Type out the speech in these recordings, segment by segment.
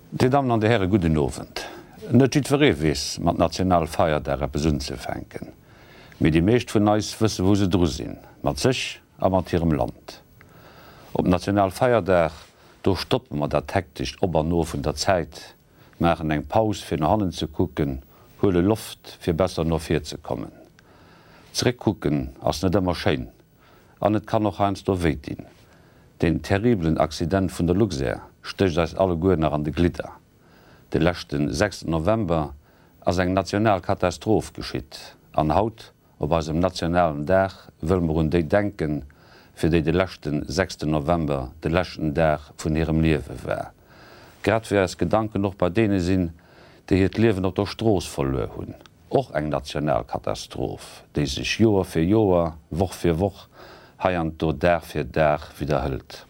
Die Damen an de Herren guten Abend. Net verrees mat Nationalfeier der Repräsentation ze fenken. Mit die meescht vun neis wësse wo se dro sinn, mat sech a mat hirem Land. Op Nationalfeier der stoppen mat der taktisch ober no vun der Zeit, machen eng Paus fir hannen zu kucken, hole Luft fir besser no fir ze kommen. Zréckkucken ass net immer schein, an net kann noch einst do wéin. Den terriblen Accident vun der Luxair stöcht als alle Goerner an de Glitter. De lächten 6. November ass eng Nationalkatastroph geschitt. An Haut op as dem nationalen Dach wëll mer hun déi denken, fir déi de lächten 6. November de lächten Dach vun hirem Liewe wär. Grad wär es Gedanken noch bei dee sinn, déi het Liewen op der Stroos verlöer hunn. Och eng Nationalkatastroph, déi sech Joer fir Joer, woch fir woch, haiant do Dach fir Dach wiederhëlt.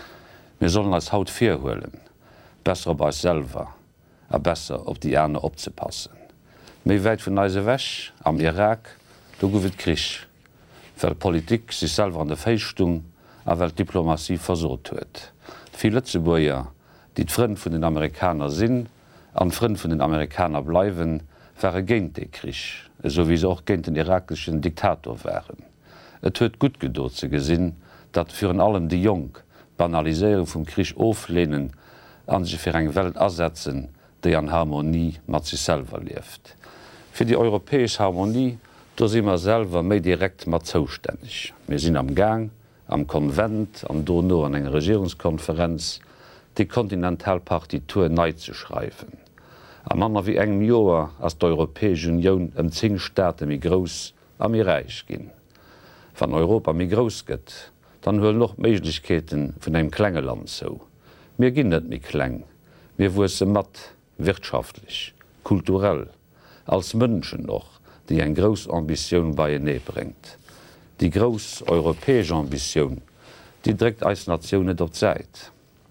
Wir sollen als Haut firhoelen, besser op selber, a besser op die Äne opzepassen. Méi wäit vun eise wäch am Irak, do gowet Krich, well Politik sich selber an der Féichtung a well Diplomatie versot huet. Vi Lëtzebuier, die d'Frënd vun den Amerikaner sinn, an Frënd vun den Amerikaner bleiwen, wäre géint de Krich, so wie se auch géint den irakischen Diktator wären. Et huet gut gedot ze gesinn, dat führen allem die Jong Banalisierung vum Krich oflehnen, an sich fir eng Welt ersetzen, déi an Harmonie mat sich selber lieft. Fir die europäesch Harmonie do si immer selber méi direkt mat zoustännech. Wir sinn am Gang, am Konvent, an Dono an eng Regierungskonferenz, die Kontinentalpartitur nei zu schreiben. Am Manner wie engem Joer ass d'Europäesche Union 10 Staate mi gross a mir reich ginn. Van Europa mi gross gëtt, dann huel noch Méiglichkeeten vun einem Klängeland so. Mir ginn net mi kleng, mir wo se mat wirtschaftlich, kulturell, als Mënschen noch, die eng gros Ambition bei je bringt. Die gros europäesche Ambition, die drégt als Nationune der Zeit.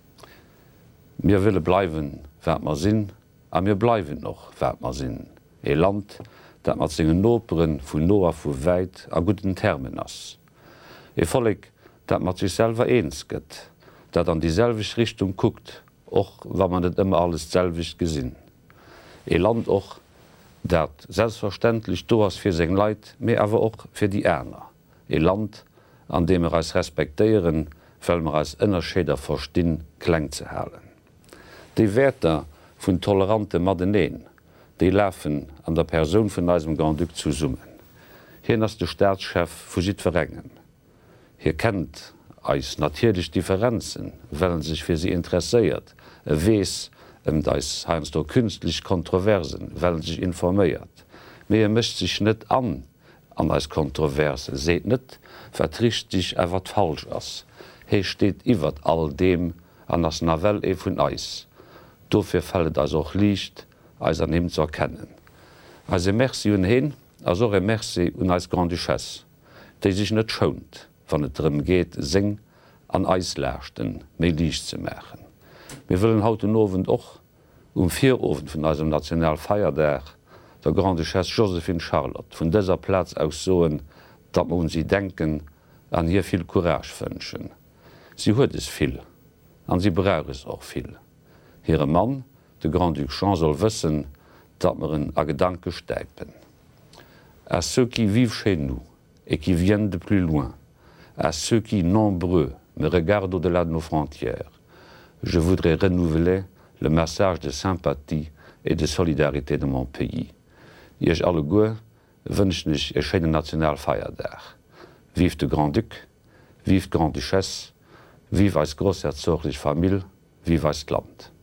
Mir wille bleiwen wär mar sinn, a mir bleiwen noch wär mar sinn. E Land, dat mat segen Noperen vun Noa vu wäit a guten Termen ass. E folleg, dat mat sich selber eens gëtt, dat an dieselvig Richtung guckt, och wann man net immer alles selvig gesinn. E Land och, dat selbstverständlich do ass fir seg Leiit, mé awer och fir die Äner. E Land, an dem als respektéieren, fëll mer als ënnerscheder verstinn kleng ze halen. Dei Wäter vun tolerante Madeneen, déi läfen an der Persoun vun eisem Grand Duc zu summen. Hien ass de Staatschef fusit verrengen. Hier kennt als natierlich Differenzen, wellen sich fir sie interesséiert, wees dais heims do künstlich Kontroversen, wellen sich informéiert. Meer mischt sich net an als Kontroverse, seet net, vertricht sich ewwer falsch ass. He steht iwwer all dem an as Navel vun Eis. Dofir fallet as auch liicht, als an hem zu erkennen. Als Merci hun hin, as or Merci un als Grand Duchesse, déi sich net schont, wann et drin geht, sing an Eislächten méi liicht ze machen. Wir willen hauten Owen och 4 Owen vun eisem Nationalfeierdär der Grand Duchesse Josephine Charlotte vun déser Platz aus soen, dat man sie denken an hier viel Courage wënschen. Sie huet es viel, an sie brauch es auch viel. Hire Mann, de Grand Duc Jean, soll wëssen, dat mer a Gedanke stäipen. À ceux qui vivent chez nous et qui viennent de plus loin, à ceux qui, nombreux, me regardent au-delà de nos frontières, je voudrais renouveler le message de sympathie et de solidarité de mon pays. Iech alle goe wënschen ich e schöne Nationalfeierdach. Vive de Grand Duc, vive Grand Duchesse, vive als großherzoglich Familie, vive als Land.